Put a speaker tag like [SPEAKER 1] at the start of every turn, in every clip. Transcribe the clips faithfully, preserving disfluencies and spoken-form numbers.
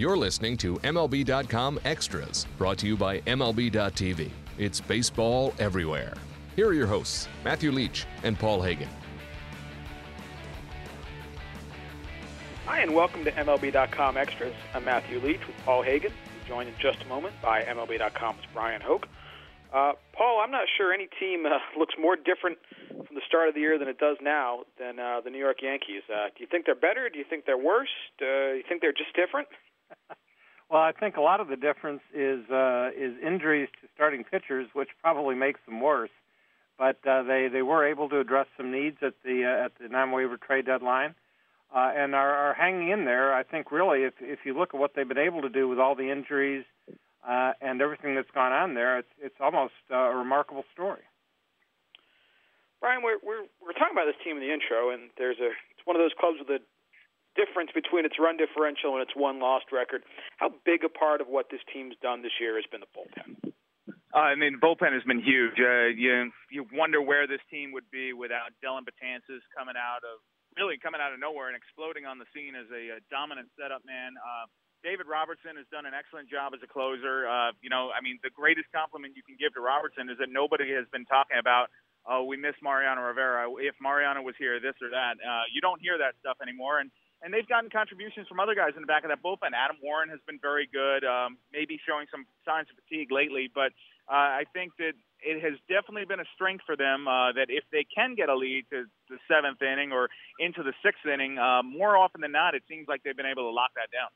[SPEAKER 1] You're listening to M L B dot com Extras, brought to you by M L B dot T V. It's baseball everywhere. Here are your hosts, Matthew Leach and Paul Hagen.
[SPEAKER 2] Hi, and welcome to M L B dot com Extras. I'm Matthew Leach with Paul Hagen. We're joined in just a moment by M L B dot com's Brian Hoke. Uh, Paul, I'm not sure any team uh, looks more different from the start of the year than it does now than uh, the New York Yankees. Uh, do you think they're better? Do you think they're worse? Do you think they're just different?
[SPEAKER 3] Well, I think a lot of the difference is uh, is injuries to starting pitchers, which probably makes them worse. But uh, they they were able to address some needs at the uh, at the non-waiver trade deadline, uh, and are, are hanging in there. I think really, if if you look at what they've been able to do with all the injuries uh, and everything that's gone on there, it's it's almost uh, a remarkable story.
[SPEAKER 2] Brian, we're we're we're talking about this team in the intro, and there's a it's one of those clubs with a difference between its run differential and its one-lost record. How big a part of what this team's done this year has been the bullpen?
[SPEAKER 4] Uh, I mean, the bullpen has been huge. Uh, you you wonder where this team would be without Dellin Betances coming out of really coming out of nowhere and exploding on the scene as a, a dominant setup man. Uh, David Robertson has done an excellent job as a closer. Uh, you know, I mean, the greatest compliment you can give to Robertson is that nobody has been talking about, oh, we miss Mariano Rivera. If Mariano was here, this or that. Uh, you don't hear that stuff anymore. And And they've gotten contributions from other guys in the back of that bullpen. Adam Warren has been very good, um, maybe showing some signs of fatigue lately. But uh, I think that it has definitely been a strength for them uh, that if they can get a lead to the seventh inning or into the sixth inning, uh, more often than not, it seems like they've been able to lock that down.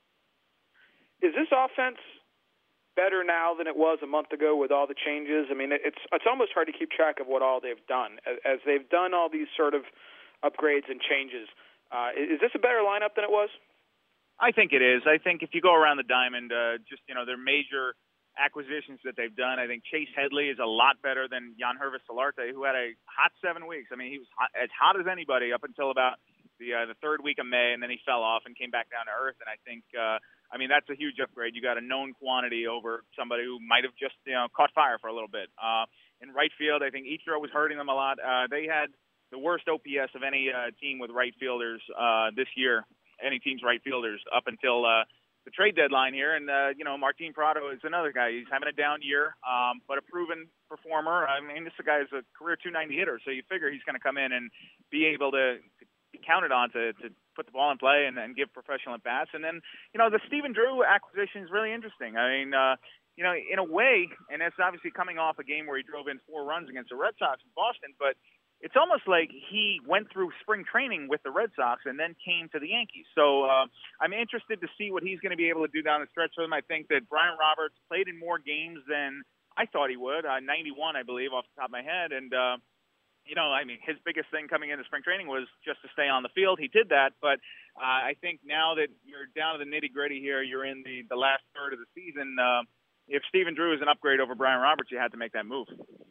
[SPEAKER 2] Is this offense better now than it was a month ago with all the changes? I mean, it's it's almost hard to keep track of what all they've done. As, as they've done all these sort of upgrades and changes, Uh, is this a better lineup than it was?
[SPEAKER 4] I think it is. I think if you go around the diamond, uh, just, you know, their major acquisitions that they've done, I think Chase Headley is a lot better than Yangervis Solarte, who had a hot seven weeks. I mean, he was hot, as hot as anybody up until about the uh, the third week of May, and then he fell off and came back down to earth. And I think, uh, I mean, that's a huge upgrade. You got a known quantity over somebody who might have just, you know, caught fire for a little bit. Uh, in right field, I think Ichiro was hurting them a lot. Uh, they had the worst O P S of any uh, team with right fielders uh, this year, any team's right fielders up until uh, the trade deadline here. And, uh, you know, Martin Prado is another guy. He's having a down year, um, but a proven performer. I mean, this guy is a career two ninety hitter, so you figure he's going to come in and be able to, to be counted on to, to put the ball in play and, and give professional at-bats. And then, you know, the Stephen Drew acquisition is really interesting. I mean, uh, you know, in a way, and it's obviously coming off a game where he drove in four runs against the Red Sox in Boston, but it's almost like he went through spring training with the Red Sox and then came to the Yankees. So uh, I'm interested to see what he's going to be able to do down the stretch for them. I think that Brian Roberts played in more games than I thought he would, uh, ninety-one, I believe, off the top of my head. And, uh, you know, I mean, his biggest thing coming into spring training was just to stay on the field. He did that. But uh, I think now that you're down to the nitty-gritty here, you're in the, the last third of the season, uh, if Stephen Drew is an upgrade over Brian Roberts, you had to make that move.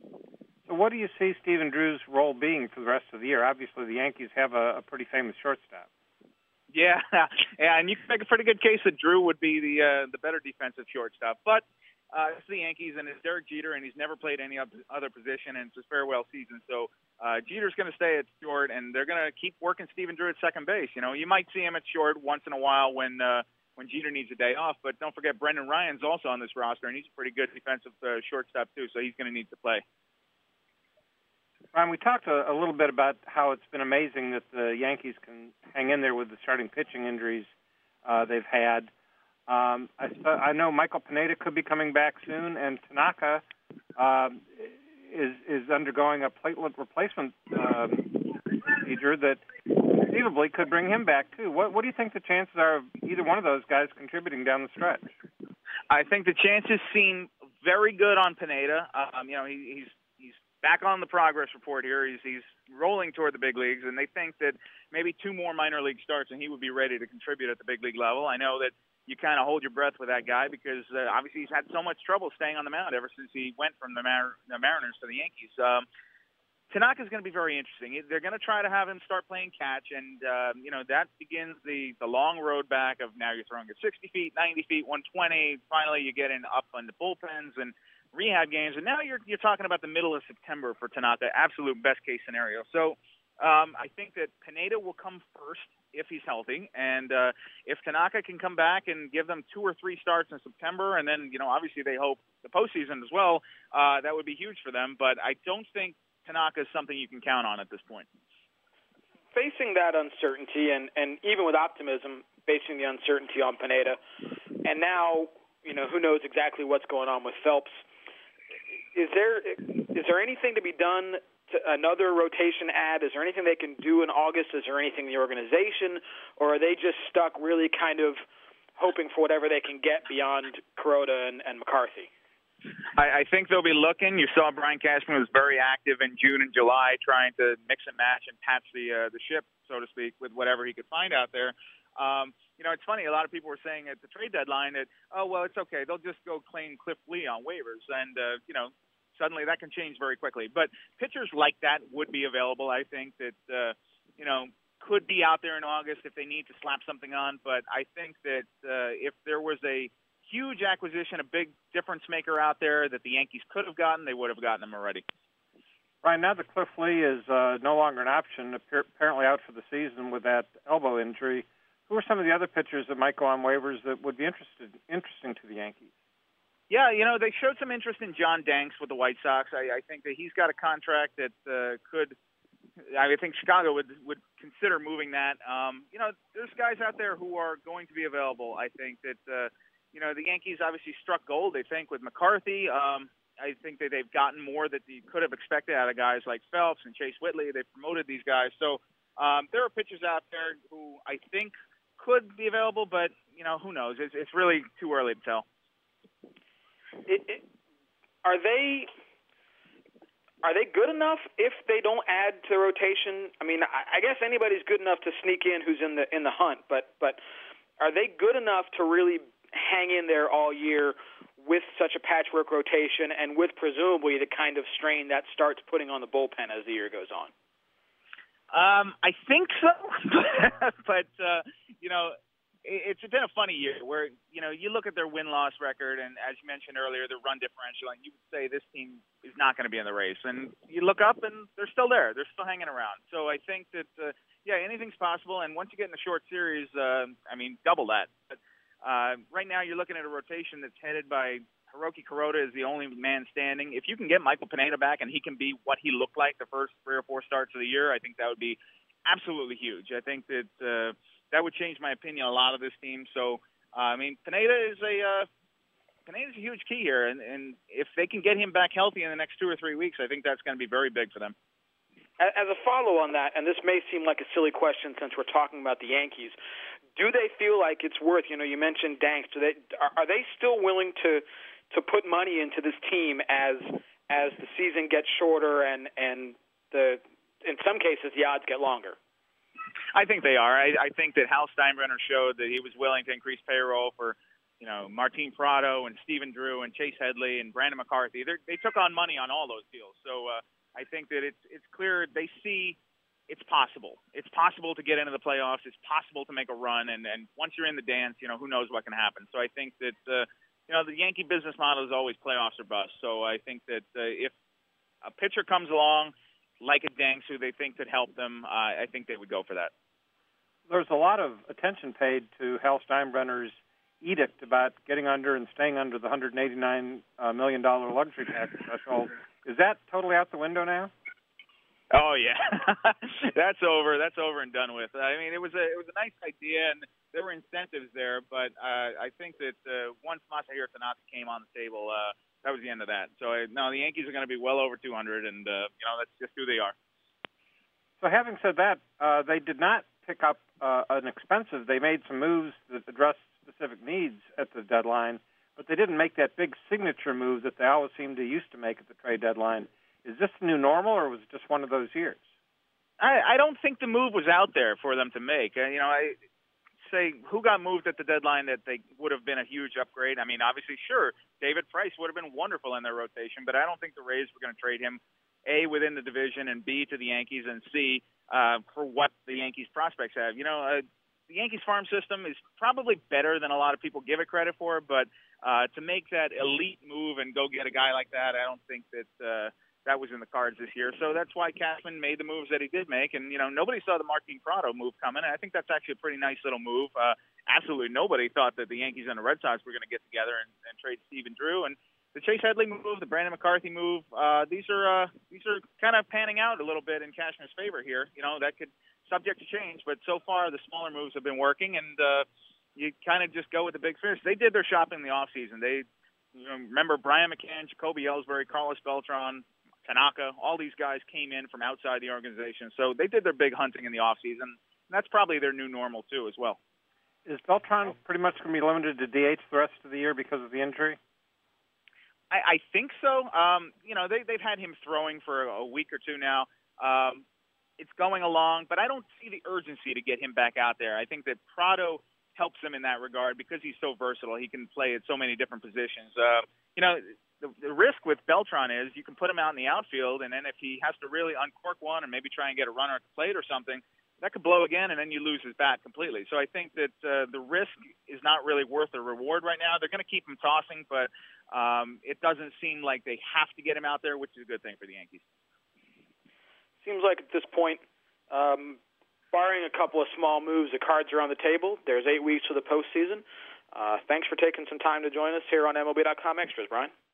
[SPEAKER 3] So what do you see Stephen Drew's role being for the rest of the year? Obviously, the Yankees have a, a pretty famous shortstop.
[SPEAKER 4] Yeah, yeah, and you can make a pretty good case that Drew would be the uh, the better defensive shortstop. But uh, it's the Yankees, and it's Derek Jeter, and he's never played any other position, and it's his farewell season. So uh, Jeter's going to stay at short, and they're going to keep working Stephen Drew at second base. You know, you might see him at short once in a while when uh, when Jeter needs a day off, but don't forget Brendan Ryan's also on this roster, and he's a pretty good defensive uh, shortstop too, so he's going to need to play.
[SPEAKER 3] Ron, we talked a, a little bit about how it's been amazing that the Yankees can hang in there with the starting pitching injuries uh, they've had. Um, I, I know Michael Pineda could be coming back soon, and Tanaka um, is is undergoing a platelet replacement um, procedure that conceivably could bring him back too. What, what do you think the chances are of either one of those guys contributing down the stretch?
[SPEAKER 4] I think the chances seem very good on Pineda. Um, you know, he, he's back on the progress report here. He's he's rolling toward the big leagues, and they think that maybe two more minor league starts and he would be ready to contribute at the big league level. I know that you kind of hold your breath with that guy because uh, obviously he's had so much trouble staying on the mound ever since he went from the, Mar- the Mariners to the Yankees. Um, Tanaka's going to be very interesting. They're going to try to have him start playing catch, and uh, you know that begins the the long road back of now you're throwing at sixty feet, ninety feet, one twenty. Finally, you get in up on the bullpens and rehab games, and now you're you're talking about the middle of September for Tanaka, absolute best case scenario. So Um, I think that Pineda will come first if he's healthy, and uh, if Tanaka can come back and give them two or three starts in September, and then, you know, obviously they hope the postseason as well, uh, that would be huge for them. But I don't think Tanaka is something you can count on at this point.
[SPEAKER 2] Facing that uncertainty, and, and even with optimism, facing the uncertainty on Pineda, and now, you know, who knows exactly what's going on with Phelps, is there is there anything to be done? Another rotation ad? Is there anything they can do in August? Is there anything in the organization, or are they just stuck really kind of hoping for whatever they can get beyond Kuroda and, and McCarthy?
[SPEAKER 4] I, I think they'll be looking. You saw Brian Cashman was very active in June and July trying to mix and match and patch the uh, the ship, so to speak, with whatever he could find out there. Um, you know, it's funny. A lot of people were saying at the trade deadline that, oh, well, it's okay. They'll just go claim Cliff Lee on waivers. And, uh, you know, suddenly that can change very quickly. But pitchers like that would be available. I think that, uh, you know, could be out there in August if they need to slap something on. But I think that uh, if there was a huge acquisition, a big difference maker out there that the Yankees could have gotten, they would have gotten them already.
[SPEAKER 3] Right now that Cliff Lee is uh, no longer an option, apparently out for the season with that elbow injury, who are some of the other pitchers that might go on waivers that would be interested, interesting to the Yankees?
[SPEAKER 4] Yeah, you know, they showed some interest in John Danks with the White Sox. I, I think that he's got a contract that uh, could – I think Chicago would would consider moving that. Um, you know, there's guys out there who are going to be available. I think that, uh, you know, the Yankees obviously struck gold, they think, with McCarthy. Um, I think that they've gotten more that you could have expected out of guys like Phelps and Chase Whitley. They've promoted these guys. So um, there are pitchers out there who I think could be available, but, you know, who knows? It's, it's really too early to tell.
[SPEAKER 2] It, it, are they are they good enough if they don't add to the rotation? I mean, I, I guess anybody's good enough to sneak in who's in the in the hunt, but but are they good enough to really hang in there all year with such a patchwork rotation and with presumably the kind of strain that starts putting on the bullpen as the year goes on?
[SPEAKER 4] Um, I think so, but uh, you know. It's been a funny year where, you know, you look at their win-loss record, and as you mentioned earlier, their run differential, and you would say this team is not going to be in the race. And you look up, and they're still there. They're still hanging around. So I think that, uh, yeah, anything's possible. And once you get in a short series, uh, I mean, double that. But uh, right now you're looking at a rotation that's headed by Hiroki Kuroda is the only man standing. If you can get Michael Pineda back and he can be what he looked like the first three or four starts of the year, I think that would be absolutely huge. I think that uh, – that would change my opinion a lot of this team. So, uh, I mean, Pineda is a uh, Pineda's a huge key here, and, and if they can get him back healthy in the next two or three weeks, I think that's going to be very big for them.
[SPEAKER 2] As a follow on that, and this may seem like a silly question since we're talking about the Yankees, do they feel like it's worth? You know, you mentioned Danks. Do they are, are they still willing to to put money into this team as as the season gets shorter and and the in some cases the odds get longer?
[SPEAKER 4] I think they are. I, I think that Hal Steinbrenner showed that he was willing to increase payroll for, you know, Martin Prado and Stephen Drew and Chase Headley and Brandon McCarthy. They're, they took on money on all those deals. So uh, I think that it's it's clear they see it's possible. It's possible to get into the playoffs. It's possible to make a run. And, and once you're in the dance, you know, who knows what can happen. So I think that, uh, you know, the Yankee business model is always playoffs or bust. So I think that uh, if a pitcher comes along like a Danks who they think could help them, uh, I think they would go for that.
[SPEAKER 3] There's a lot of attention paid to Hal Steinbrenner's edict about getting under and staying under the one hundred eighty-nine million dollars luxury tax threshold. Is that totally out the window now?
[SPEAKER 4] Oh yeah, that's over. That's over and done with. I mean, it was a it was a nice idea, and there were incentives there, but uh, I think that uh, once Masahiro Tanaka came on the table, uh, that was the end of that. So uh, no, the Yankees are going to be well over two hundred, and uh, you know that's just who they are.
[SPEAKER 3] So having said that, uh, they did not pick up uh, an expensive. They made some moves that addressed specific needs at the deadline, but they didn't make that big signature move that they always seem to used to make at the trade deadline. Is this the new normal, or was it just one of those years?
[SPEAKER 4] I, I don't think the move was out there for them to make. Uh, you know, I say who got moved at the deadline that they would have been a huge upgrade. I mean, obviously, sure, David Price would have been wonderful in their rotation, but I don't think the Rays were going to trade him, A, within the division, and B, to the Yankees, and C, uh, for what the Yankees prospects have. You know, uh, the Yankees farm system is probably better than a lot of people give it credit for, but uh, to make that elite move and go get a guy like that, I don't think that uh, that was in the cards this year. So that's why Cashman made the moves that he did make. And, you know, nobody saw the Martin Prado move coming. And I think that's actually a pretty nice little move. Uh, absolutely nobody thought that the Yankees and the Red Sox were going to get together and, and trade Stephen Drew. And the Chase Headley move, the Brandon McCarthy move, uh, these are uh, these are kind of panning out a little bit in Cashman's favor here. You know, that could subject to change, but so far the smaller moves have been working, and uh, you kind of just go with the big fish. They did their shopping in the offseason. They you know, remember Brian McCann, Jacoby Ellsbury, Carlos Beltran, Tanaka, all these guys came in from outside the organization. So they did their big hunting in the offseason. And that's probably their new normal, too, as well.
[SPEAKER 3] Is Beltran pretty much going to be limited to D H the rest of the year because of the injury?
[SPEAKER 4] I, I think so. Um, you know, they, they've had him throwing for a week or two now. Um, it's going along, but I don't see the urgency to get him back out there. I think that Prado helps him in that regard because he's so versatile. He can play at so many different positions. Uh, you know, the, the risk with Beltran is you can put him out in the outfield, and then if he has to really uncork one and maybe try and get a runner at the plate or something, that could blow again, and then you lose his bat completely. So I think that uh, the risk is not really worth the reward right now. They're going to keep him tossing, but um, it doesn't seem like they have to get him out there, which is a good thing for the Yankees.
[SPEAKER 2] Seems like at this point, um, barring a couple of small moves, the cards are on the table. There's eight weeks to the postseason. Uh, thanks for taking some time to join us here on M L B dot com Extras, Brian.